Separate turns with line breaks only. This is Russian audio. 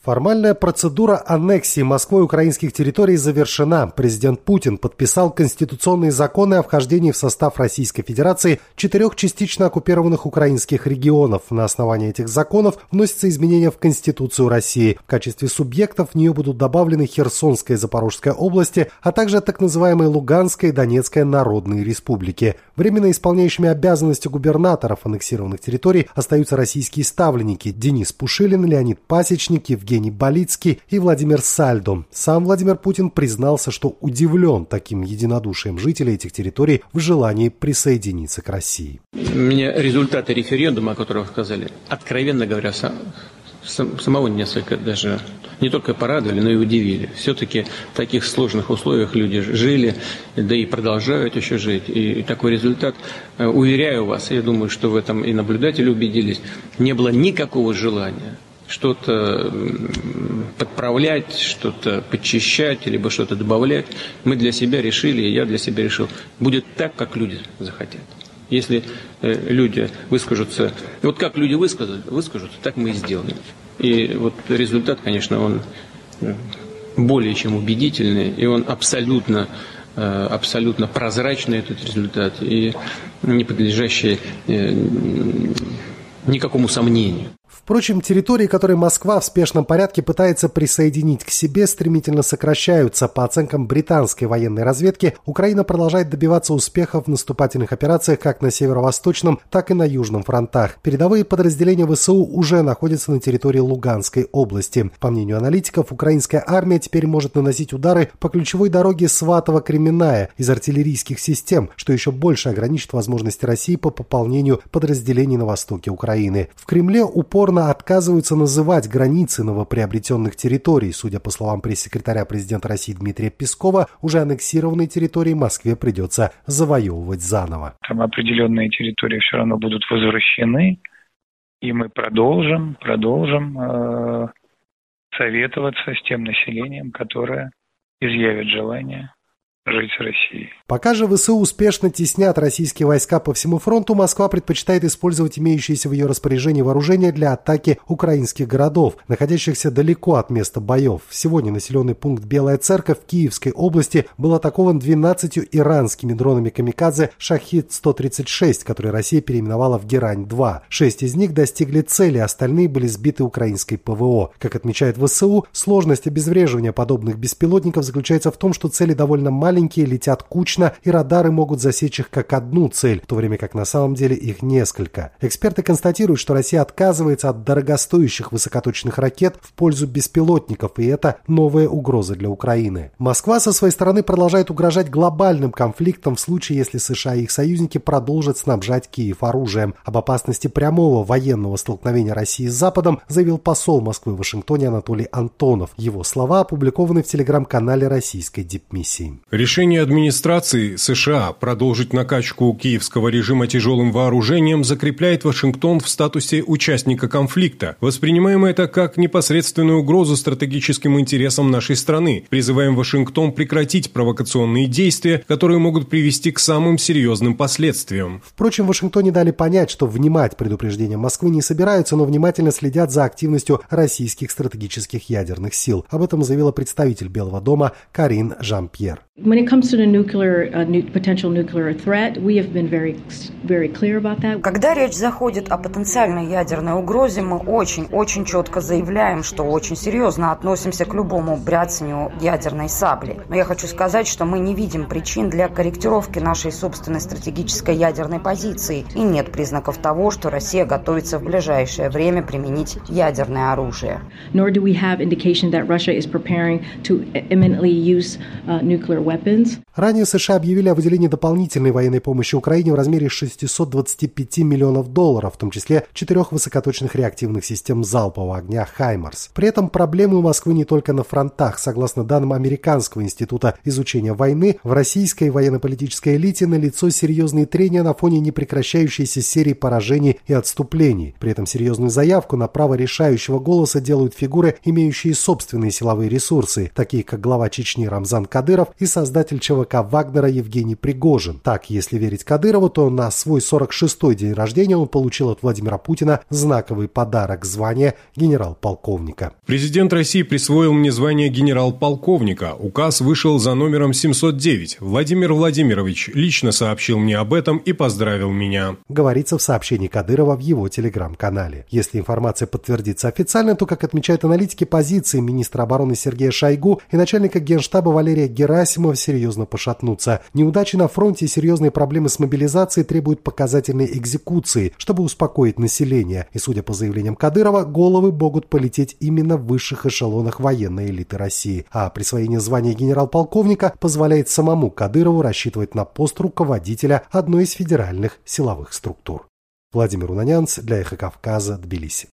Формальная процедура аннексии Москвой украинских территорий завершена. Президент Путин подписал конституционные законы о вхождении в состав Российской Федерации 4 частично оккупированных украинских регионов. На основании этих законов вносятся изменения в Конституцию России. В качестве субъектов в нее будут добавлены Херсонская и Запорожская области, а также так называемые Луганская и Донецкая народные республики. Временно исполняющими обязанности губернаторов аннексированных территорий остаются российские ставленники Денис Пушилин, Леонид Пасечник, Евгений Болицкий и Владимир Сальдо. Сам Владимир Путин признался, что удивлен таким единодушием жителей этих территорий в желании присоединиться к России.
Меня результаты референдума, о котором вы сказали, откровенно говоря, самого несколько даже не только порадовали, но и удивили. Все-таки в таких сложных условиях люди жили, да и продолжают еще жить. И такой результат, уверяю вас, я думаю, что в этом и наблюдатели убедились, не было никакого желания что-то подправлять, что-то подчищать, либо что-то добавлять. Мы для себя решили, и я для себя решил, будет так, как люди захотят. Если люди выскажутся, вот как люди выскажутся, так мы и сделаем. И вот результат, конечно, он более чем убедительный, и он абсолютно прозрачный, этот результат, и не подлежащий никакому сомнению.
Впрочем, территории, которые Москва в спешном порядке пытается присоединить к себе, стремительно сокращаются. По оценкам британской военной разведки, Украина продолжает добиваться успехов в наступательных операциях как на северо-восточном, так и на южном фронтах. Передовые подразделения ВСУ уже находятся на территории Луганской области. По мнению аналитиков, украинская армия теперь может наносить удары по ключевой дороге Сватово-Кременная из артиллерийских систем, что еще больше ограничит возможности России по пополнению подразделений на востоке Украины. В Кремле упорно отказываются называть границы новоприобретенных территорий. Судя по словам пресс-секретаря президента России Дмитрия Пескова, уже аннексированные территории Москве придется завоевывать заново.
Там определенные территории все равно будут возвращены, и мы продолжим советоваться с тем населением, которое изъявит желание жить в России.
Пока же ВСУ успешно теснят российские войска по всему фронту, Москва предпочитает использовать имеющиеся в ее распоряжении вооружения для атаки украинских городов, находящихся далеко от места боев. Сегодня населенный пункт Белая Церковь в Киевской области был атакован 12 иранскими дронами камикадзе «Шахид-136», которые Россия переименовала в «Герань-2». 6 из них достигли цели, остальные были сбиты украинской ПВО. Как отмечает ВСУ, сложность обезвреживания подобных беспилотников заключается в том, что цели довольно маленькие, летят кучно, и радары могут засечь их как одну цель, в то время как на самом деле их несколько. Эксперты констатируют, что Россия отказывается от дорогостоящих высокоточных ракет в пользу беспилотников, и это новая угроза для Украины. Москва со своей стороны продолжает угрожать глобальным конфликтом в случае, если США и их союзники продолжат снабжать Киев оружием. Об опасности прямого военного столкновения России с Западом заявил посол Москвы в Вашингтоне Анатолий Антонов. Его слова опубликованы в телеграм-канале российской дипмиссии.
Решение администрации США продолжить накачку киевского режима тяжелым вооружением закрепляет Вашингтон в статусе участника конфликта. Воспринимаем это как непосредственную угрозу стратегическим интересам нашей страны. Призываем Вашингтон прекратить провокационные действия, которые могут привести к самым серьезным последствиям.
Впрочем, в Вашингтоне дали понять, что внимать предупреждениям Москвы не собираются, но внимательно следят за активностью российских стратегических ядерных сил. Об этом заявила представитель Белого дома Карин Жан-Пьер.
Когда речь заходит о потенциальной ядерной угрозе, мы очень четко заявляем, что очень серьезно относимся к любому бряцанию ядерной сабли. Но я хочу сказать, что мы не видим причин для корректировки нашей собственной стратегической ядерной позиции, и нет признаков того, что Россия готовится в ближайшее время применить ядерное оружие.
Ранее США объявили о выделении дополнительной военной помощи Украине в размере $625 миллионов, в том числе 4 высокоточных реактивных систем залпового огня «Хаймарс». При этом проблемы у Москвы не только на фронтах. Согласно данным Американского института изучения войны, в российской военно-политической элите налицо серьезные трения на фоне непрекращающейся серии поражений и отступлений. При этом серьезную заявку на право решающего голоса делают фигуры, имеющие собственные силовые ресурсы, такие как глава Чечни Рамзан Кадыров и создатель создатель ЧВК Вагнера Евгений Пригожин. Так, если верить Кадырову, то на свой 46-й день рождения он получил от Владимира Путина знаковый подарок – звание генерал-полковника.
Президент России присвоил мне звание генерал-полковника. Указ вышел за номером 709. Владимир Владимирович лично сообщил мне об этом и поздравил меня.
Говорится в сообщении Кадырова в его телеграм-канале. Если информация подтвердится официально, то, как отмечают аналитики, позиции министра обороны Сергея Шойгу и начальника Генштаба Валерия Герасимова серьезно пошатнутся. Неудачи на фронте и серьезные проблемы с мобилизацией требуют показательной экзекуции, чтобы успокоить население. И, судя по заявлениям Кадырова, головы могут полететь именно в высших эшелонах военной элиты России. А присвоение звания генерал-полковника позволяет самому Кадырову рассчитывать на пост руководителя одной из федеральных силовых структур. Владимир Унанянц для Эхо Кавказа, Тбилиси.